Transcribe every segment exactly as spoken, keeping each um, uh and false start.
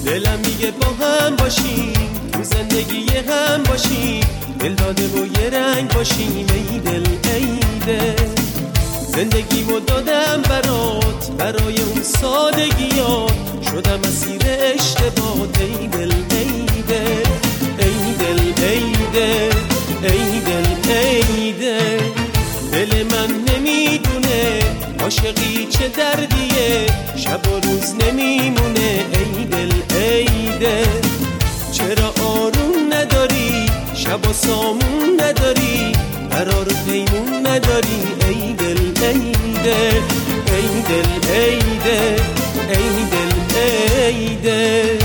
دلم میگه با هم باشیم، تو زندگی هم باشیم، دل داده و یه رنگ باشیم. ای دل ای دل، زندگیمو دادم برات، برای اون سادگیات شدم اسیر اشتباهات. ای دل ای دل ای دل ای دل ای دل ای دل، دل من نمیدونه عاشقی چه دردیه، شب و روز نمیمونه. ای دل ای دل، چرا آروم نداری، شب و سامون نداری، قرار و پیمون نداری. ای دل ای دل ای دل ای دل ای دل ای دل.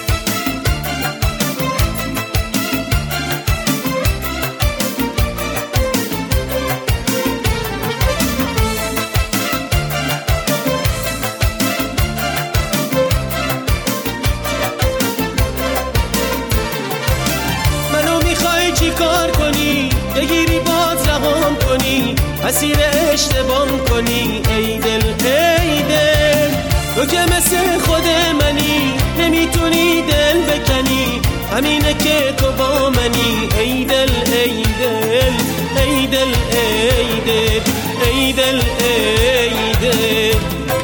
چی کار کنی بگیری باز رهام کنی، اسیر اشتباه کنی. ای دل ای دل، تو که مثل خود منی، نمیتونی دل بکنی، همینه که تو با منی. ای دل ای دل ای دل ای دل ای دل ای دل.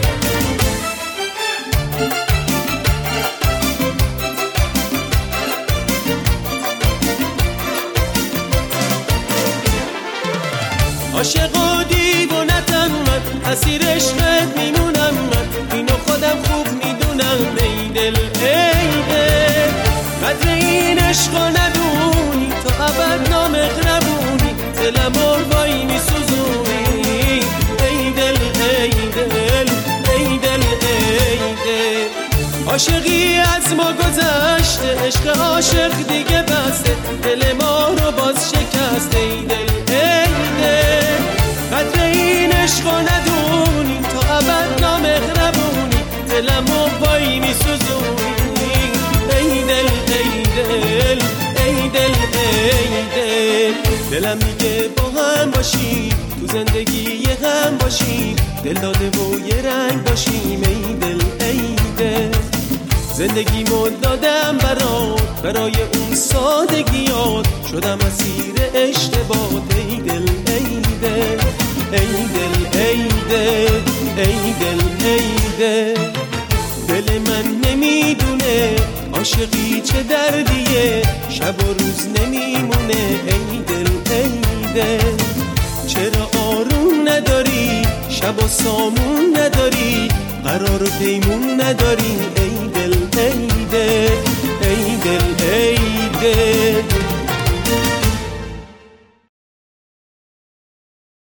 عاشق و دیوونتم من، اسیر عشقت میمونم من، اینو خودم خوب میدونم. ای دل ای دل، قدر این عشقو ندونی، تا ابد نامغربونی، دلمو وای میسوزونی. ای دل ای دل ای دل ای دل، عاشقی از ما گذشته، عشق عاشق دیگه بسته، دل ما رو باز شکسته. ای دل ای دل، قدر این عشقو ندونی، تا ابد نامغربونی، دلمو وای میسوزونی. ای دل ای دل ای دل ای دل، دلم میگه با هم باشیم، تو زندگی هم باشیم، دل داده و یه رنگ باشیم. ای دل ای دل، زندگیمو دادم برات، برای اون سادگیات شدم اسیر اشتباهات. ای دل ای دل ای دل ای دل ای دل ای دل، دل من نمیدونه عاشقی چه دردیه، شب و روز نمیمونه. ای دل ای دل، چرا آروم نداری، شب و سامون نداری، قرار و پیمون نداری. ای دل ای دل ای دل ای دل